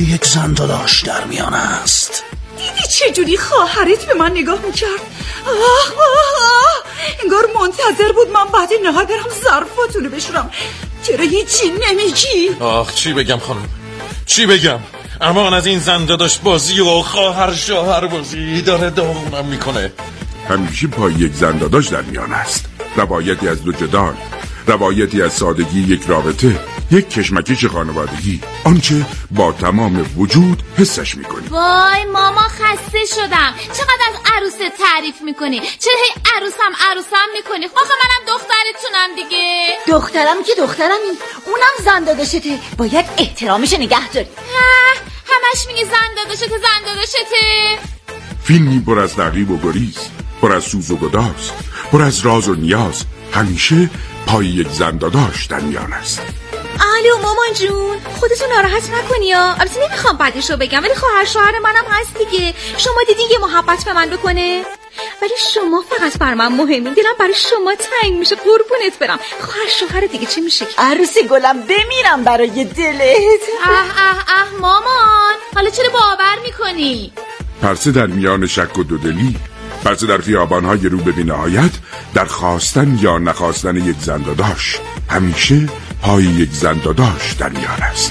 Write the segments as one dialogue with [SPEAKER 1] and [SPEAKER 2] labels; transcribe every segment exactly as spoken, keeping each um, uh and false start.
[SPEAKER 1] یک زنداداش در میان است.
[SPEAKER 2] دیدی چجوری خواهرت به من نگاه میکرد؟ آه آه آه انگار منتظر بود من بعد نهار برم ظرفاتونو بشورم. چرا هیچی نمیگی؟
[SPEAKER 3] آخ چی بگم خانم، چی بگم؟ امان از این زنداداش بازی و خواهر شوهر بازی داره داغونم میکنه.
[SPEAKER 4] همیشه پای یک زنداداش در میان است. روایتی از دو جدال، روایتی از سادگی یک رابطه، یک کشمکش خانوادگی، آنچه با تمام وجود حسش میکنی.
[SPEAKER 5] وای ماما خسته شدم. چقدر از عروست تعریف میکنی؟ چرا هی عروسم عروسم میکنی؟ آخه منم دخترتونم دیگه.
[SPEAKER 6] دخترم که دخترمی، اونم زنداداشته، باید احترامش نگه داری.
[SPEAKER 5] همش میگی زنداداشته زنداداشته.
[SPEAKER 4] فیلمی پر از تعقیب و گریز، پر از سوز و گداز، پر از راز و نیاز، همیشه پای یک زنداداش در میان است.
[SPEAKER 5] الو مامان جون، خودتو ناراحت نکنی ها. البته نمیخوام بعدشو بگم ولی خواهر شوهر منم هست دیگه. شما دیدین یه محبت به من بکنه؟ ولی شما فقط بر من مهمین. دلم برای شما تنگ میشه، قربونت برم. خواهر شوهر دیگه چه میشه؟
[SPEAKER 6] عروس گلم بمیرم برای دلت.
[SPEAKER 5] اه اه اه مامان، حالا چرا باور میکنی؟
[SPEAKER 4] پرسه در میان شک و دودلی، پرسه در خیابان‌های رو به بی‌نهایت، در خواستن یا نخواستن یک زنداداش، همیشه پای یک زنداداش در میان است.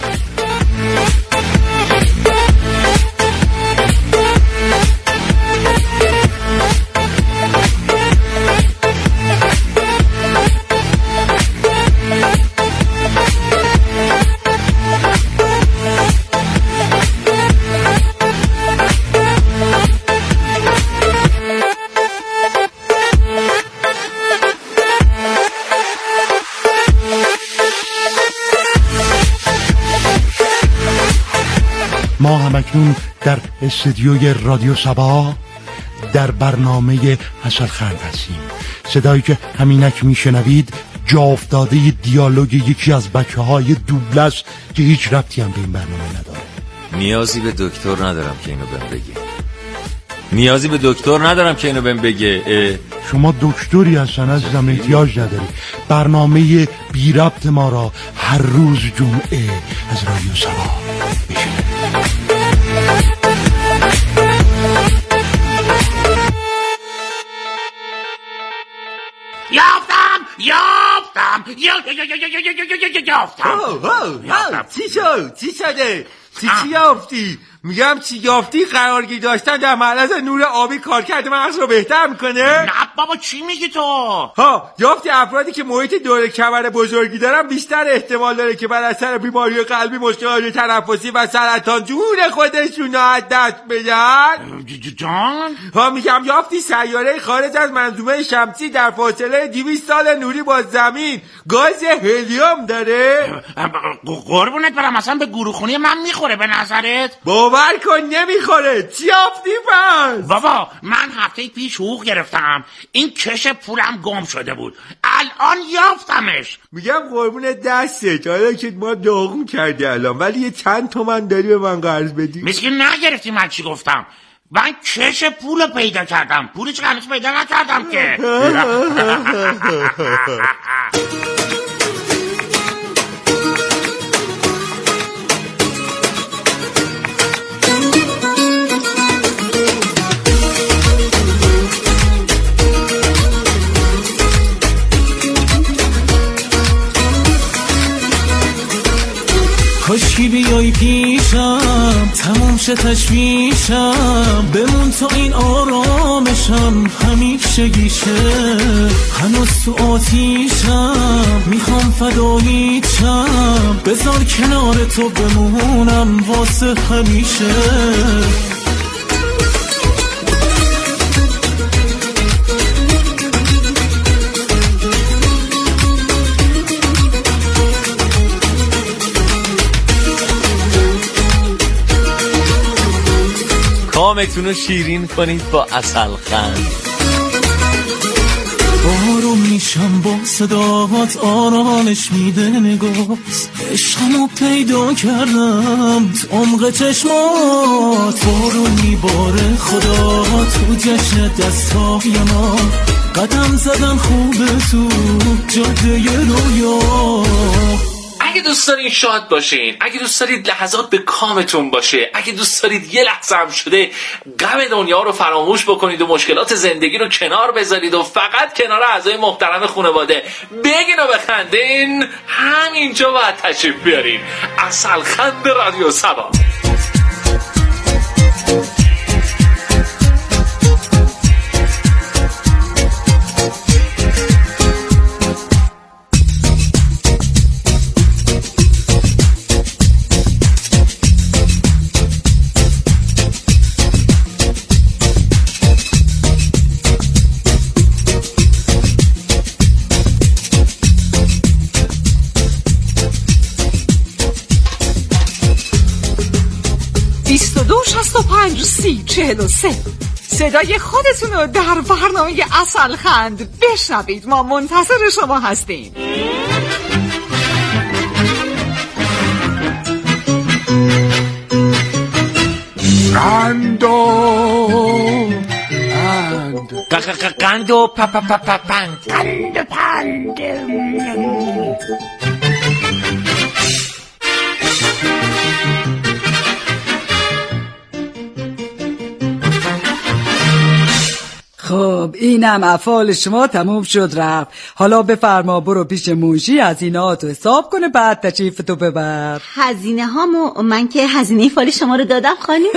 [SPEAKER 1] ما همکنون در استودیوی رادیو سبا در برنامه حسن خان هستیم. صدایی که همینک میشنوید جا افتاده دیالوگ یکی از بچه های دوبله است که هیچ ربطی هم به این برنامه نداره.
[SPEAKER 7] نیازی به دکتر ندارم که اینو بهم بگه. نیازی به دکتر ندارم که اینو بهم بگه.
[SPEAKER 1] شما دکتری هستن عزیزم، احتیاج نداری. برنامه بی ربط ما را هر روز جمعه از رادیو سبا بشنوید.
[SPEAKER 8] یافتم یافتم یافتم
[SPEAKER 9] یافتم چی شد؟ چی شده؟ چی چی یافتی؟ میگم چی یافتی؟ قرارگیری داشتن در معرض نور آبی کار کرده مغز رو بهتر میکنه؟
[SPEAKER 8] نه بابا چی میگی تو؟
[SPEAKER 9] ها یافتی افرادی که محیط دور کمر بزرگی دارن بیشتر احتمال داره که بر اثر بیماری قلبی، مشکلات تنفسی و سرطان جون خودشون رو از دست بدن.
[SPEAKER 8] جان؟
[SPEAKER 9] ها میگم یافتی سیاره خارج از منظومه شمسی در فاصله دویست سال نوری با زمین گاز هلیوم داره؟
[SPEAKER 8] قربونت برم اصلا به گروخونی من میخوره به نظرت؟
[SPEAKER 9] باور کن نمیخوره. چی یافتی پس؟
[SPEAKER 8] بابا من هفته پیش حقوق گرفتم، این کش پولم گم شده بود، الان یافتمش.
[SPEAKER 9] میگم قربون دستت، حالا که ما داغون کردی الان، ولی یه چند تومن داری به من قرض بدی؟
[SPEAKER 8] مسکین نگرفتی. من چی گفتم؟ من کش پول پیدا کردم، پولی چه هنوز پیدا نکردم که.
[SPEAKER 10] کاشکی بیای پیشم تمام شه تشویشم، بمون تا این آرامشم همیشگیشه. هنوز تو آتیشم میخوام فداییشم، بذار کنار تو بمونم واسه همیشه.
[SPEAKER 7] کامتون رو شیرین کنید با عسل خند.
[SPEAKER 10] آروم میشم با صداهات، آرامش میده نگاست. عشقمو پیدا کردم تو عمق چشمات، بارون میباره خدا تو جشن دستای ما. قدم زدن خوبه تو جاده رویا.
[SPEAKER 8] اگه
[SPEAKER 11] دوست دارین شاد باشین، اگه دوست دارید لحظات به کامتون باشه، اگه دوست دارید یه لحظه هم شده غم دنیا رو فراموش بکنید و مشکلات زندگی رو کنار بذارید و فقط کنار اعضای محترم خانواده بگین و بخندین، همینجا باید تشریف بیارین. عسل خند رادیو سبا.
[SPEAKER 2] بیست و دو شصت و پنج سی چهل و سه صدای خودتون رو در برنامه عسل خند بشنوید. ما منتظر شما هستیم.
[SPEAKER 4] قندو
[SPEAKER 9] قند قندو پ پ پ پ پند
[SPEAKER 6] قند پند.
[SPEAKER 12] خب اینم افعال شما تموم شد رفت. حالا بفرما برو پیش منشی هزینه‌هاتو حساب کنه بعد تشریفتو ببر.
[SPEAKER 6] هزینه هامو من که هزینه فال شما رو دادم خانم.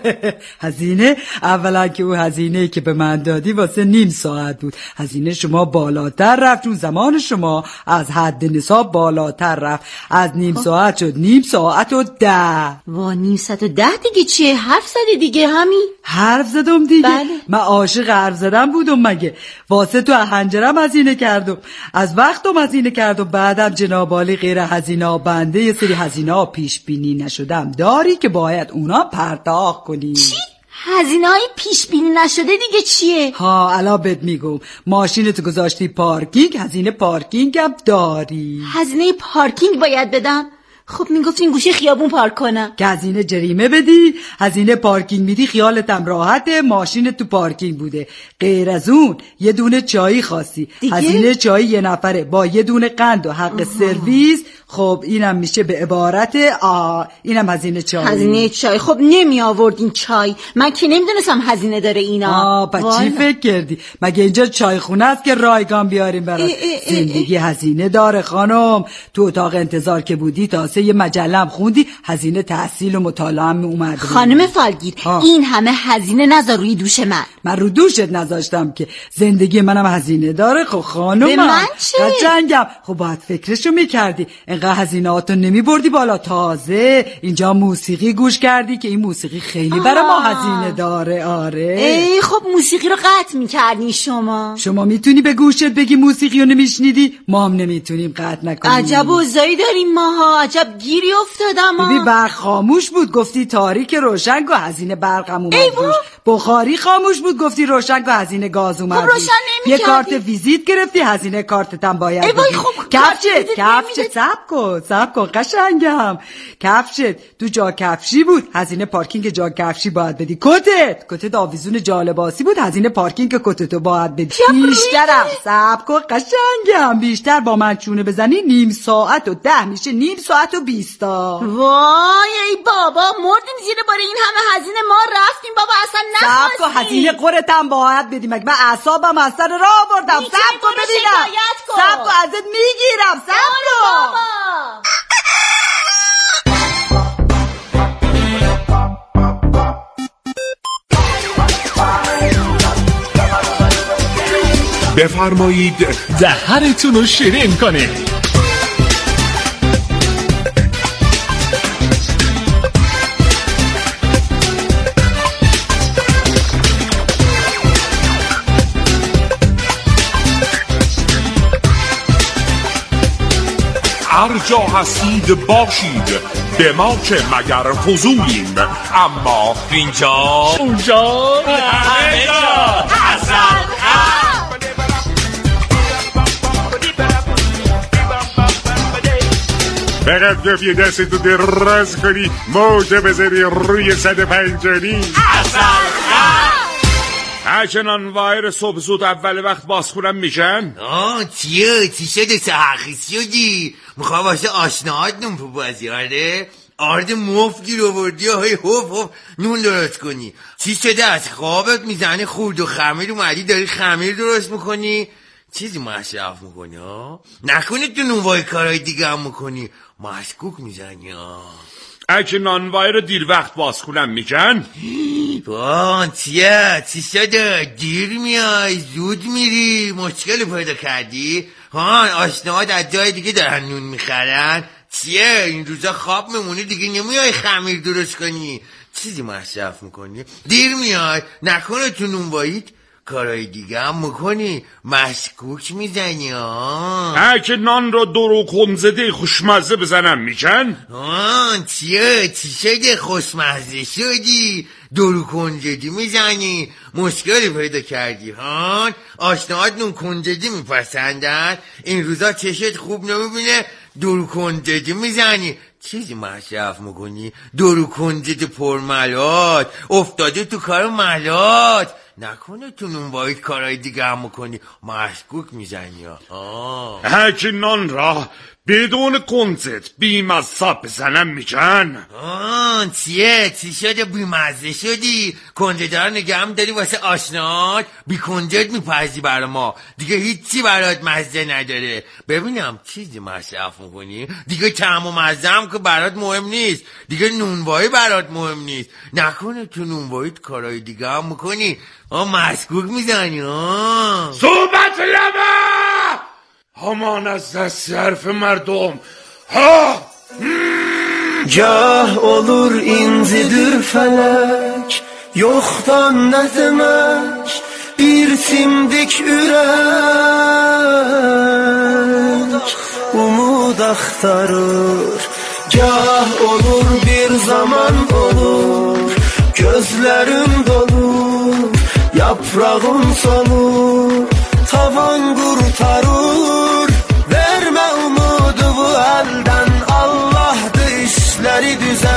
[SPEAKER 12] هزینه؟ اولا که اون هزینه که به من دادی واسه نیم ساعت بود. هزینه شما بالاتر رفت چون زمان شما از حد نصاب بالاتر رفت. از نیم ساعت شد نیم ساعت و ده.
[SPEAKER 6] وا نیم ساعت و ده دیگه چیه؟ حرف زدی دیگه همین.
[SPEAKER 12] حرف زدم دیگه؟
[SPEAKER 6] بله.
[SPEAKER 12] من عاشق حرف زدم بودم مگه؟ واسه تو هنجرم هزینه کردم، از وقتم هزینه کردم، بعدم جناب عالی غیر هزینه ها بنده یه سری هزینه ها پیش بینی نشدم داری که باید اونا پرداخت کنی.
[SPEAKER 6] چی؟ هزینه های پیش بینی نشده دیگه چیه؟
[SPEAKER 12] ها الان بهت میگم. ماشینتو گذاشتی پارکینگ، هزینه پارکینگ هم داری.
[SPEAKER 6] هزینه پارکینگ باید بدم؟ خب میگفتین گوشه خیابون پارک کنم
[SPEAKER 12] که هزینه جریمه بدی، هزینه پارکینگ میدی خیالتم راحته ماشین تو پارکینگ بوده. غیر از اون یه دونه چایی خواستی دیگه؟ هزینه چایی یه نفره با یه دونه قند و حق آها. سرویس. خب اینم میشه به عبارت آ اینم هزینه چای.
[SPEAKER 6] هزینه چای. خب نمی آوردین چای، من که نمیدونستم هزینه داره اینا.
[SPEAKER 12] آ با چی فکر کردی؟ مگه اینجا چای خونه است که رایگان بیاریم برات؟ زندگی هزینه داره خانم. تو اتاق انتظار که بودی تا یه مجله هم خوندی، هزینه تحصیل و مطالعه هم اومد.
[SPEAKER 6] خانم فالگیر این همه هزینه نذار روی دوش من.
[SPEAKER 12] من رو دوشت نذاشتم که زندگی منم هزینه داره. خب خانم
[SPEAKER 6] به من چه؟
[SPEAKER 12] قشنگم. خب باید فکرشو میکردی، انقدر هزینهاتو نمیبردی بالا. تازه اینجا موسیقی گوش کردی که این موسیقی خیلی برای ما هزینه داره. آره
[SPEAKER 6] ای خب موسیقی رو قطع میکردی شما.
[SPEAKER 12] شما میتونی به گوشت بگی موسیقی رو نمیشنیدی، ما هم نمیتونیم قطع نکنیم.
[SPEAKER 6] عجب اوضاعی داریم ماها، عجب گیری افتادم.
[SPEAKER 12] ببین برق خاموش بود گفتی تاریک روشن و هزینه برقم اومد روش. بخاری خاموش بود گفتی روشن و هزینه گاز اومد
[SPEAKER 6] خب روشن
[SPEAKER 12] یه کارت ویزیت گرفتی هزینه کارتت هم باید بدی.
[SPEAKER 6] خب
[SPEAKER 12] کفشت کفشت صبر کن صبر کن قشنگم. کفشت تو جا کفشی بود، هزینه پارکینگ جا کفشی باید بدی. کتت کتت آویزون جالباسی بود، هزینه پارکینگ کتتو باید بدی. بیشترم صبر کن قشنگم. بیشتر با من چونه بزنی نیم ساعت و ده میشه نیم ساعت و بیستا.
[SPEAKER 6] وای ای بابا مردیم زیر بار این همه هزینه. ما رفتیم بابا اصلا نخواستیم.
[SPEAKER 12] صبر کن هزینه قرتم باید بدی. مگه من اعصابم از سر راه بردم. صبر کن ببینم. صبر کن ازت میگیرم. صبر کن.
[SPEAKER 4] بفرمایید
[SPEAKER 10] دهنتون رو شیرین کنید.
[SPEAKER 4] هر جا هستید باشید، به ما چه مگر فضولیم، اما
[SPEAKER 10] اینجا اونجا همه جا عسل خند.
[SPEAKER 4] فقط گفت دستتو دراز کنی موجه بذاری روی صد پنجانی.
[SPEAKER 10] عسل خند.
[SPEAKER 9] اگه نانوایی رو صبح زود اول وقت باز خونم میشن؟
[SPEAKER 13] آه چیه؟ چی شده سهرخیز شدی؟ میخواه واسه آشناهات نون پو بازی آره؟ آرد مفتی رو بردی های هف هف نون درست کنی. چی شده از خوابت میزنی خورد و خمیر اومدی داری خمیر درست میکنی؟ چیزی مصرف میکنی ها؟ نکنه تو نونوای کارهای دیگه هم میکنی مشکوک میزنی ها؟
[SPEAKER 9] اگه نانوایی رو دیر وقت باز خونم میگن؟
[SPEAKER 13] وان چیه؟ چی شده؟ دیر میای زود میری مشکل پیدا کردی؟ ها آشناهات از جای دیگه دارن نون میخرن؟ چیه؟ این روزا خواب میمونی دیگه نمیای خمیر درست کنی چیزی مصرف میکنی؟ دیر میای نکنه تو نونواییت کارهای دیگه هم میکنی مشکوک میزنی ها؟
[SPEAKER 9] اگه نان رو درو کنزده خوشمزه بزنم میگن؟
[SPEAKER 13] آن چیه؟ چی شده خوشمزه شدی؟ درو کنجدی میزنی مشکلی پیدا کردی هان؟ آشناهات نون کنجدی میپسندن؟ این روزا چشت خوب نمیبینه درو کنجدی میزنی چیزی مصرف میکنی؟ درو کنجد پرملات افتاده تو کار ملات نکنه تو نونواییت کارهای دیگه هم میکنی مشکوک میزنی ها؟
[SPEAKER 9] اگه نان را بدون کنزت بیمزه بزنم میگن؟
[SPEAKER 13] آن چیه؟ چی شده بیمزه شدی؟ کنجد ها نگه داری واسه آشناهات بی کنجد میپزی برا ما دیگه هیچی برات مزه نداره. ببینم چیزی مصرف میکنی؟ دیگه طعم و مزه هم که برات مهم نیست دیگه نونوایی برات مهم نیست نکنه تو نونواییت کارهای دیگه هم میکنی آه مشکوک میزنی ها؟
[SPEAKER 9] صحبت لبه همان از دست حرف مردم ها
[SPEAKER 14] Gah olur incidir felek Yoxdan nə demək Bir simdik ürək Umud axtarır Gah olur bir zaman olur Gözlərim dolur Yaprağım solur Tavan qurtarır Vermə umudu bu əldən Allah'dır işləri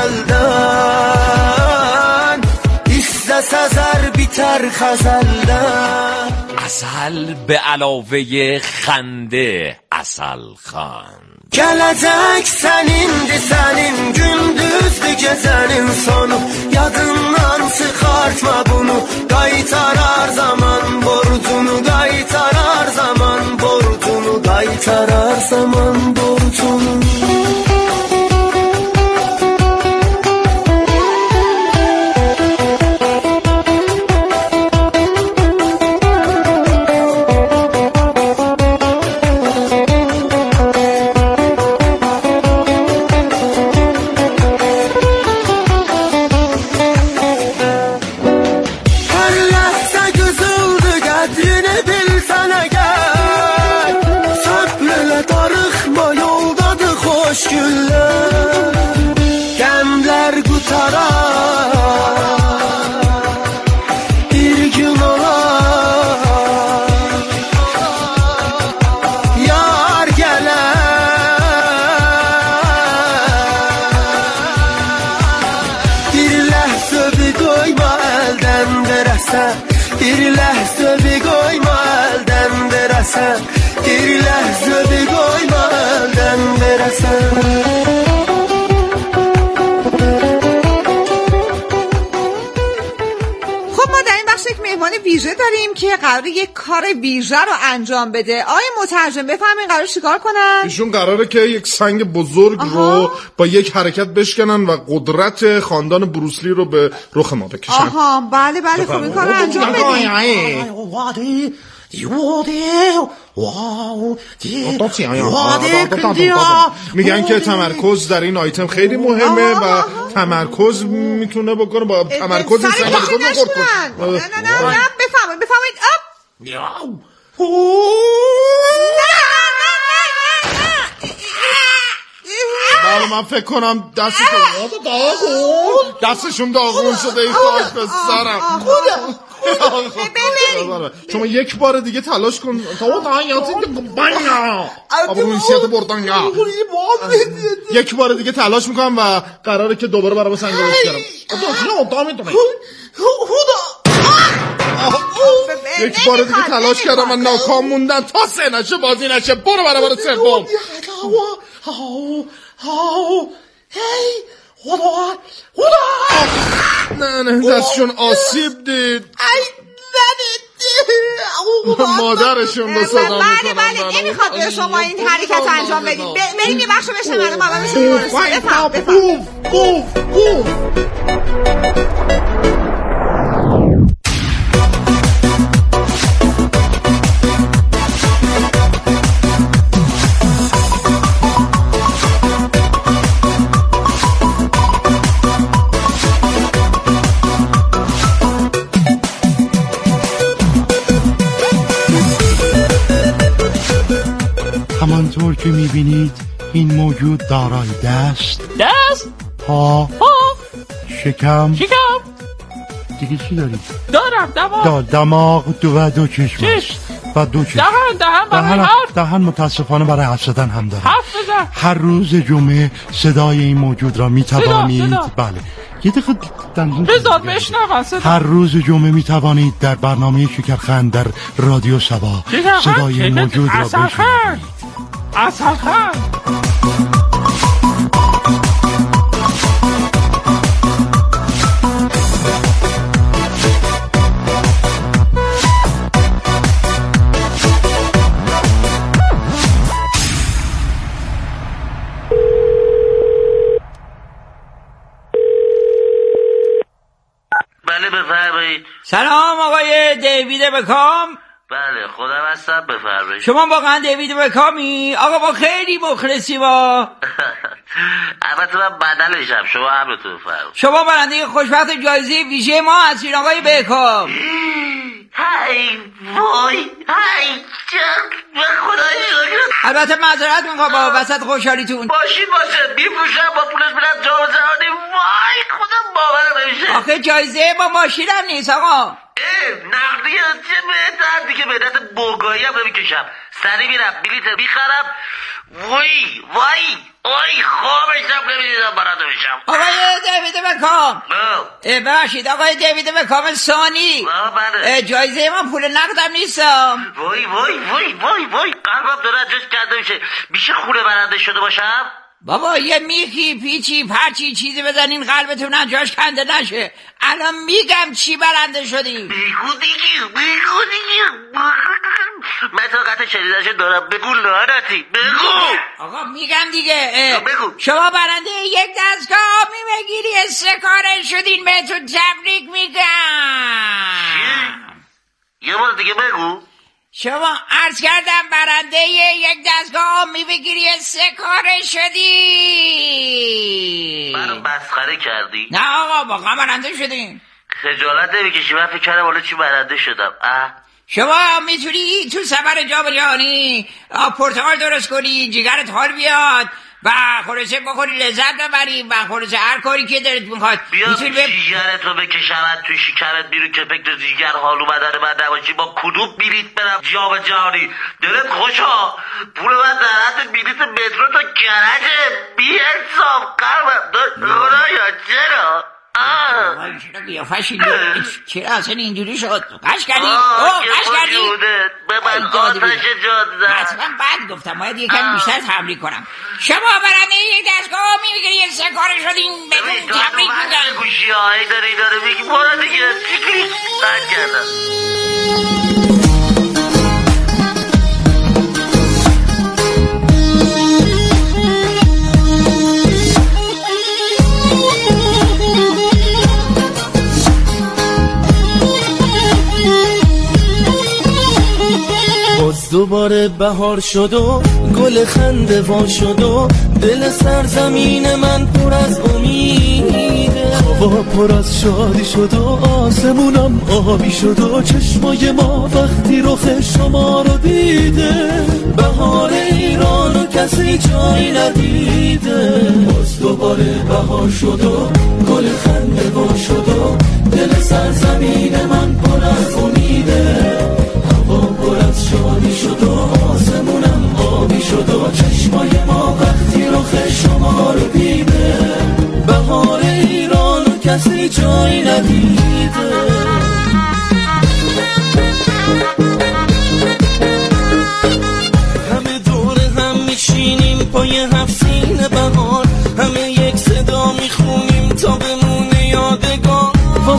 [SPEAKER 14] düzəldən İstə səzər bitər xəzəldən
[SPEAKER 7] عسل به علاوه خنده عسل خان
[SPEAKER 14] Gələcək sənindir sənin gündüzdür gecənin sonu Yadından çıxartma bunu qaytarar zaman borcunu qaytarar zaman borcunu qaytarar zaman borcunu Bir ləhzə bir qoyma əldən verəsən Bir ləhzə bir qoyma əldən verəsən
[SPEAKER 2] خب ما در این بخش یک مهمان ویژه داریم که قراره یک کار ویژه رو انجام بده. آقای مترجم بفهمین قراره چیکار کنن؟
[SPEAKER 3] ایشون قراره که یک سنگ بزرگ آها. رو با یک حرکت بشکنن و قدرت خاندان بروسلی رو به رخ ما بکشن.
[SPEAKER 2] آها بله بله خب این کار رو انجام بدیم.
[SPEAKER 3] میگن که تمرکز در این آیتم خیلی مهمه و تمرکز میتونه بکنه با تمرکز
[SPEAKER 2] سری کشی نشکنن. نه نه نه بفهمید بفهمید
[SPEAKER 3] بله من فکر کنم دستشون داغون دستشون داغون شده ای خواهش به سرم شما یک بار دیگه تلاش کن تا یک بار دیگه تلاش میکنم و قراره که دوباره برای سنگ بشکنم یک بار دیگه تلاش کردم من ناکام موندم. تا سه نشه بازی نشه. برو برای بار سوم.
[SPEAKER 14] هی خدا خدا.
[SPEAKER 3] نه نه دستشون آسیب دید.
[SPEAKER 14] ای زنه
[SPEAKER 3] مادرشون رو صدا میکنم.
[SPEAKER 6] بله بله نمیخواد به شما این حرکت انجام بدید. بریم یه بخش بشنم مردم بابا میشه بفهم بفهم.
[SPEAKER 3] اوف اوف
[SPEAKER 1] همانطور که میبینید این موجود دارای دست
[SPEAKER 10] دست
[SPEAKER 1] پا
[SPEAKER 10] پا
[SPEAKER 1] شکم
[SPEAKER 10] شکم
[SPEAKER 1] دیگه چی داری؟
[SPEAKER 10] دارم دماغ
[SPEAKER 1] دا دماغ دو و دو چشم
[SPEAKER 10] چشم
[SPEAKER 1] و دو چشم
[SPEAKER 10] دهن دهن برای
[SPEAKER 1] دهن,
[SPEAKER 10] حرف
[SPEAKER 1] دهن متاسفانه برای حرف زدن هم داره.
[SPEAKER 10] حرف بزن.
[SPEAKER 1] هر روز جمعه صدای این موجود را میتوانید
[SPEAKER 10] صدا، صدا.
[SPEAKER 1] بله یه دقیقه دندون
[SPEAKER 10] بذار بشنون صدا.
[SPEAKER 1] هر روز جمعه میتوانید در برنامه شکرخند در رادیو سبا صدای این موجود را بشنوید.
[SPEAKER 10] اصلخند
[SPEAKER 15] بله بفرمایید.
[SPEAKER 16] سلام آقای دیوید بکام.
[SPEAKER 15] بله خودم هستم بفرمایید.
[SPEAKER 16] شما واقعا دیوید بکامی؟ آقا ما خیلی مخلصی با
[SPEAKER 15] البته من بدلشم. شما همتون بفرمایید.
[SPEAKER 16] شما برنده خوشبخت جایزه ویژه ما هستین آقای بکام.
[SPEAKER 15] هی وای هی چند به خدای شکر.
[SPEAKER 16] البته معذرت میخوام با وسط خوشحالیتون.
[SPEAKER 15] ماشین باشه میفروشم با پولش میرم جا و جهانی. وای خودم باور نمیشه.
[SPEAKER 16] آخه جایزه با ماشین هم نیست آقا.
[SPEAKER 15] نقدی از چه بهتر دیگه. به دست بوگایی هم نمیکشم. سری میرم بلیت میخرم. وای وای وای خوابشم نمیدیدم برات میشم.
[SPEAKER 16] آقای دیوید بکام ببخشید آقای دیوید بکام ثانی جایزه ما پول نقدم نیستم.
[SPEAKER 15] وای وای وای وای وای قلبم داره جاش کرده میشه. میشه خونه برنده شده باشم؟
[SPEAKER 16] بابا یه میخی پیچی پرچی چیزی بزنین قلبتون جاش کنده نشه. الان میگم چی برنده شدی.
[SPEAKER 15] بگو دیگه بگو دیگه. من طاقت شدیدش دارم. بگو لعنتی بگو.
[SPEAKER 16] آقا میگم دیگه.
[SPEAKER 15] بگو.
[SPEAKER 16] شما برنده یک دستگاه آبی بگیری استکاره شدین. بهتون تبریک میگم.
[SPEAKER 15] یه بار دیگه بگو.
[SPEAKER 16] شما عرض کردم برنده یک دستگاه آب میبگیری استکاره شدی.
[SPEAKER 15] منو مسخره کردی؟
[SPEAKER 16] نه آقا واقعا برنده شدین.
[SPEAKER 15] خجالت نمیکشی؟ من فکر کردم حالا چی برنده شدم. اه
[SPEAKER 16] شما میتونی تو سفر جام جهانی پرتقال درست کنی جیگرت حال بیاد و خلاصه بخوری لذت ببری و خلاصه هر کاری که دلت میخواد
[SPEAKER 15] بیا
[SPEAKER 16] میتونی
[SPEAKER 15] بب... جیگرت رو بکشمت تو شکمت بیرون که فکر جیگر حال اومدن من نباشی. با کدوم بلیت برم جام جهانی؟ دلت خوشا؟ پول من در حد بلیت مترو تا کرجه. بی انصاف قلبم دار خدایا چرا؟
[SPEAKER 16] آه چرا قیافشی چرا اصلا اینجوری شد؟ قش کردی؟ اوه قش کردی؟
[SPEAKER 15] به من آتش جاد زد.
[SPEAKER 16] اصلا بد گفتم باید یکم بیشتر تمرین کنم. شما برنده یک دستگاه میگیری یه سکاره شدین. بهتون تبریک میگم.
[SPEAKER 15] گوشی هایی داره داره میگی برو دیگه چیکلی بد کردم.
[SPEAKER 14] باز دوباره بهار شد و گل خنده وا شد و دل سرزمین من پر از امیده. هوا پر از شادی شد و آسمونم آبی شد و چشمای ما وقتی رخ شما رو دیده. بهار ایران و کسی جای ندیده. باز دوباره بهار شد و گل خنده وا شد و دل سرزمین من پر از امیده. هوا پر از شادی شد و آسمونم آبی شد و چشمای ما وقتی رخ شما رو دیده. بهار ایران و کسی جای ندیده.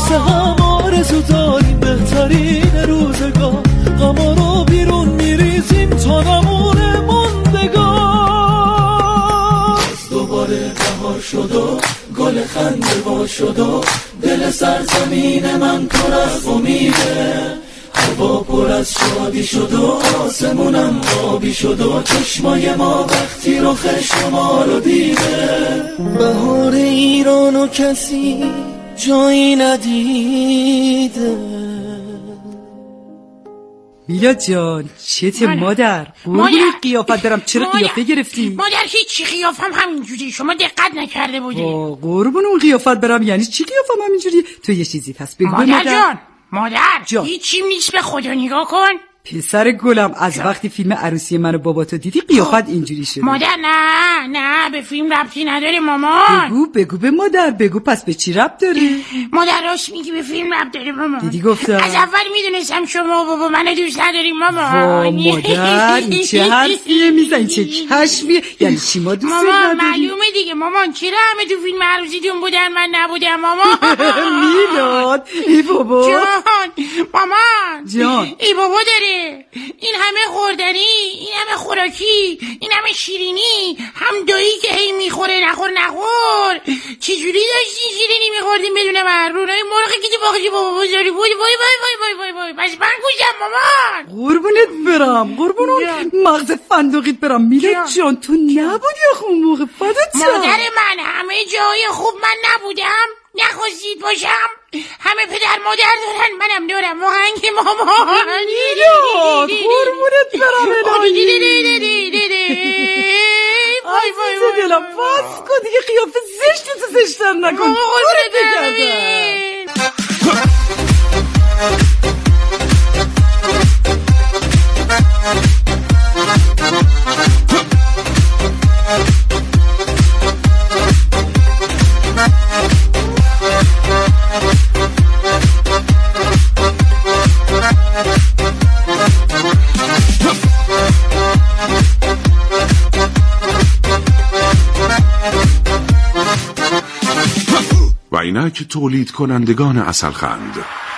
[SPEAKER 14] واسه هم آرزو داریم بهترین روزگار، غما رو بیرون میریزیم تا نمونه موندگار. دوباره بهار شد و گل خنده وا شد و دل سرزمین من پر از امیده، هوا پر از شادی شد و آسمونم آبی شد و چشمای ما وقتی رخ شما رو دیده. بهار ایرانو کسی جایی ندیده.
[SPEAKER 12] میلاد جان چته مادر؟
[SPEAKER 16] مادر
[SPEAKER 12] قیافت دارم، چرا
[SPEAKER 16] مادر.
[SPEAKER 12] قیافه گرفتی؟
[SPEAKER 16] مادر هیچی، قیافم همینجوری، شما دقت نکرده بودی.
[SPEAKER 12] قربون اون قیافت برم، یعنی چی قیافم همینجوری؟ تو یه چیزی پس بگو
[SPEAKER 16] مادر,
[SPEAKER 12] مادر
[SPEAKER 16] جان مادر
[SPEAKER 12] جان.
[SPEAKER 16] هیچیم نیست، به خدا نگاه کن.
[SPEAKER 12] پسر گلم از وقتی فیلم عروسی منو باباتو دیدی قیافت اینجوری شده.
[SPEAKER 16] مادر نه نه به فیلم ربطی نداره مامان.
[SPEAKER 12] بگو بگو به مادر بگو، پس به چی ربط داره؟
[SPEAKER 16] مادر راست میگی به فیلم ربط داره مامان.
[SPEAKER 12] دیدی گفتم
[SPEAKER 16] از اول میدونستم شما بابا منو دوست نداریم مامان.
[SPEAKER 12] وا مادر این چه حرفیه میزنی، چه کشفیه، یعنی چی ما دوست نداریم؟
[SPEAKER 16] مامان معلومه دیگه مامان، چرا همه تو فیلم عروسیتون بودن من نبودم مامان؟
[SPEAKER 12] میلاد ای بابا
[SPEAKER 16] جان مامان
[SPEAKER 12] جان
[SPEAKER 16] ای بابا داره این همه خوردنی، این همه خوراکی، این همه شیرینی، هم دایی که هی میخوره نخور نخور. چجوری داشتین شیرینی میخوردین بدون محرونای مرغی که تو باقی بابا بزاری بود؟ وای وای وای وای وای وای پس من گوشم مامان.
[SPEAKER 12] قربونت برم، قربون اون مغز فندقیت برم. میلاد جان تو نبودی آخه اون موقع فدات شم.
[SPEAKER 16] مادر من همه جای خوب من نبودم، نخواستید باشم. همه پدر مادر دارن منم دارم، واقعا که مامان.
[SPEAKER 12] میلاد قربونت برم الهی.
[SPEAKER 16] وای وای
[SPEAKER 12] عزیز دلم بس کن دیگه، قیافه زشتی تو زشتر نکن. قربونت بگردم.
[SPEAKER 4] و اینک تولید کنندگان عسلخند.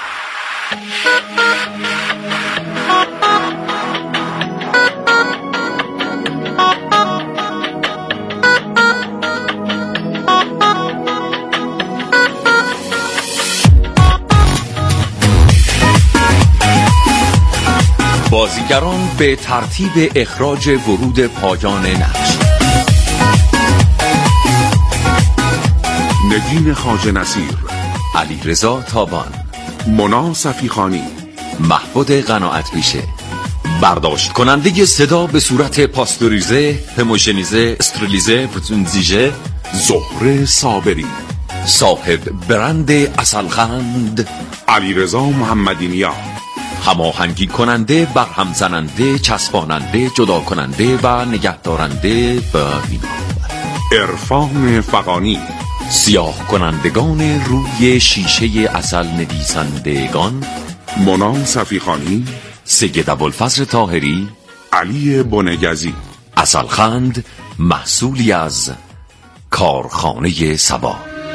[SPEAKER 17] بازیگران به ترتیب اخراج ورود پایان نقش:
[SPEAKER 4] نگین خواجه نصیر،
[SPEAKER 17] علی رضا تابان،
[SPEAKER 4] مونا صفیخانی،
[SPEAKER 17] محبود قناعت بیشه. برداشت کننده صدا به صورت پاستوریزه، هموشنیزه، استریلیزه، فتونزیژه
[SPEAKER 4] زهره صابری.
[SPEAKER 17] صاحب برند عسلخند
[SPEAKER 4] علی رضا محمدی نیا.
[SPEAKER 17] هماهنگی کننده، برهم زننده، چسباننده، جدا کننده و نگهدارنده به وینا
[SPEAKER 4] عرفان فغانی.
[SPEAKER 17] سیاه کنندگان روی شیشه عسل نویسندگان:
[SPEAKER 4] مونا صفیخانی،
[SPEAKER 17] سید ابوالفضل طاهری،
[SPEAKER 4] علی بنگزی.
[SPEAKER 17] عسلخند محصولی از کارخانه سبا.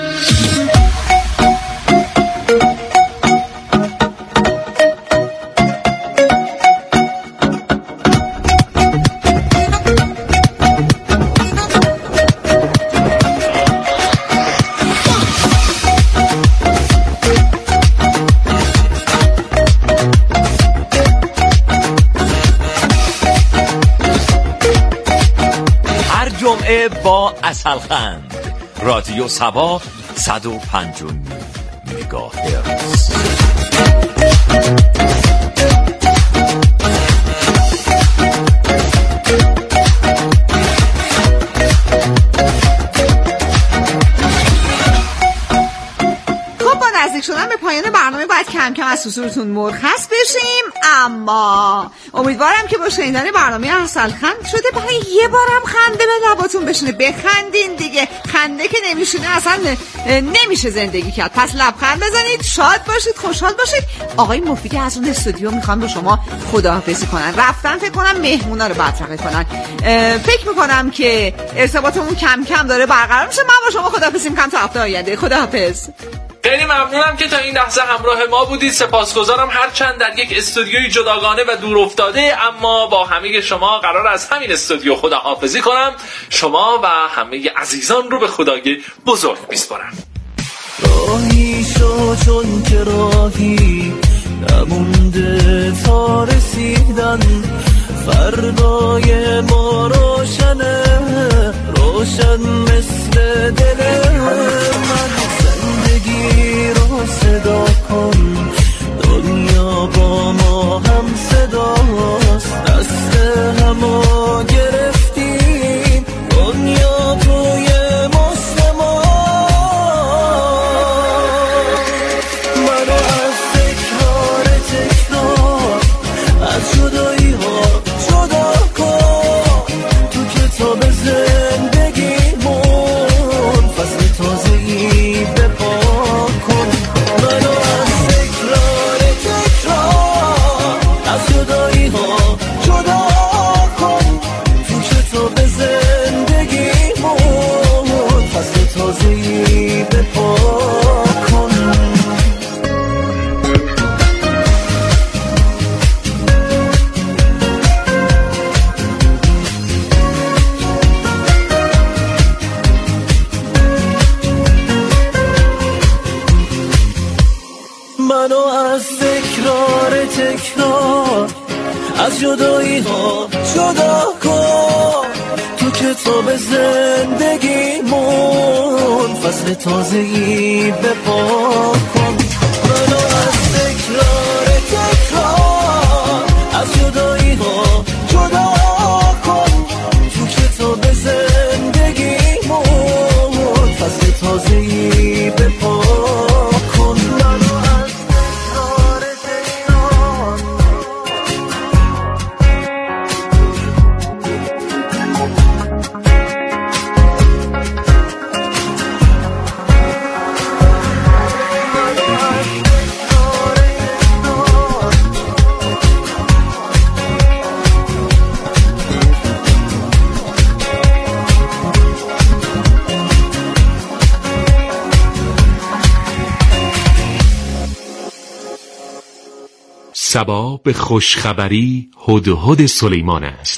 [SPEAKER 17] با عسلخند رادیو سبا صد و پنج و نیم مگاهرتز.
[SPEAKER 2] نزدیک شدن به پایان برنامه باید کم کم از حضورتون مرخص بشیم، اما امیدوارم که با شنیدن برنامه عسلخند شده برای یه بارم خنده به لباتون بشونه. بخندین دیگه، خنده که نمیشونه اصلا نمیشه زندگی کرد. پس لبخند بزنید، شاد باشید، خوشحال باشید. آقای مفیدی از اون استودیو میخوان با شما خداحافظی کنن، رفتن فکر کنم مهمونا رو بدرقه کنن. فکر میکنم که ارتباطمون کم کم داره برقرار میشه. من با شما خداحافظی میکنم تا هفته آینده. خداحافظ.
[SPEAKER 11] خیلی ممنونم که تا این لحظه همراه ما بودید. سپاسگزارم هرچند در یک استودیوی جداگانه و دور افتاده، اما با همه شما قرار از همین استودیو خداحافظی کنم. شما و همه عزیزان رو به خدای بزرگ میسپارم.
[SPEAKER 14] راهی شو چون که راهی نمونده تا رسیدن، فردای ما روشنه روشن مثل دل من. زندگی رو صدا کن، دنیا با ما هم صداست، دست همو گرفتیم، دنیا توی مست ما. منو از تکرار تکرار از جدایی ها جدا کن، تو کتاب زندگیمون فصل تازه‌ای بپا کن. منو از تکرار تکرار از جدایی ها جدا کن، تو کتاب زندگیمون فصل تازه‌ای بپا کن. منو از تکرار تکرار از جدایی ها جدا کن، تو کتاب زندگیمون فصل تازه‌ای بپا کن. منو از تکرار تکرار از جدایی ها جدا کن، تو کتاب زندگیمون فصل تازه‌ای بپا کن. منو از تکرار تکرار
[SPEAKER 18] صبا به خوشخبری هدهد سلیمان است.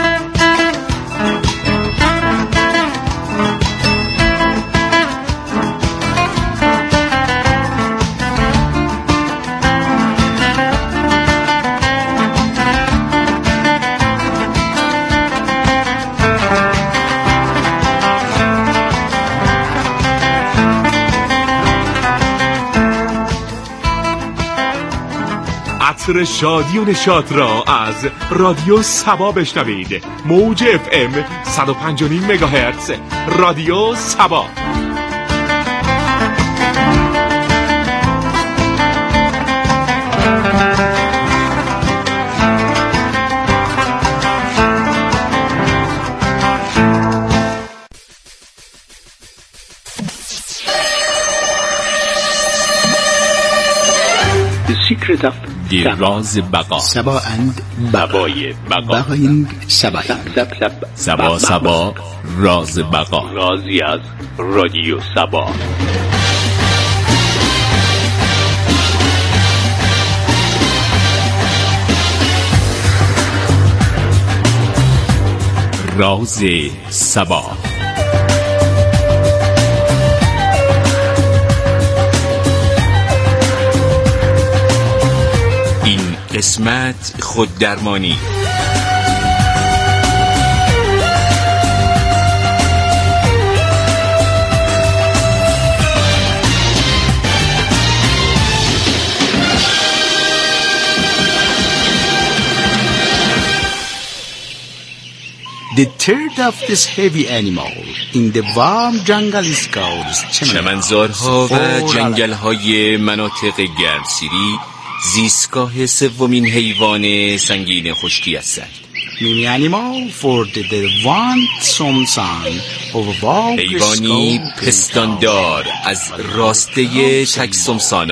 [SPEAKER 18] عطر شادی و نشاط را از رادیو سبا بشنوید. موج اف ام صد و پنج و نیم مگاهرتز. رادیو سبا.
[SPEAKER 19] راز بقا
[SPEAKER 20] سبا اند
[SPEAKER 19] بقای بقا
[SPEAKER 20] بقایند سبا
[SPEAKER 19] سبا سبا راز بقا رازی از رادیو سبا. راز سبا. قسمت خوددرمانی.
[SPEAKER 20] The third of this heavy animal in the warm jungle is called
[SPEAKER 19] چمنزارها و جنگل‌های مناطق گرمسیری زیستگاه سومین حیوان سنگین خشکی هستند. حیوانی پستاندار از راسته تکسمسانا